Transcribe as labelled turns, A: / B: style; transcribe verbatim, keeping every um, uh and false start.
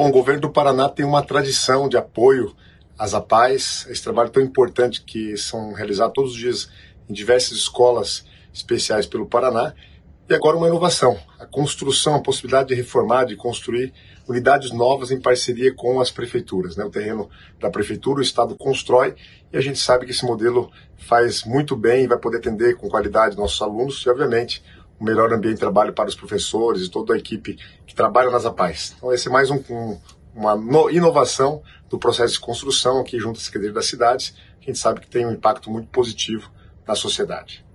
A: Bom, o governo do Paraná tem uma tradição de apoio às APAES, esse trabalho tão importante que são realizados todos os dias em diversas escolas especiais pelo Paraná. E agora uma inovação, a construção, a possibilidade de reformar, de construir unidades novas em parceria com as prefeituras, né? O terreno da prefeitura, o Estado constrói e a gente sabe que esse modelo faz muito bem e vai poder atender com qualidade nossos alunos e, obviamente, um melhor ambiente de trabalho para os professores e toda a equipe que trabalha nas APAES. Então, esse é mais um, um, uma no, inovação do processo de construção aqui junto à Secretaria das Cidades, que a gente sabe que tem um impacto muito positivo na sociedade.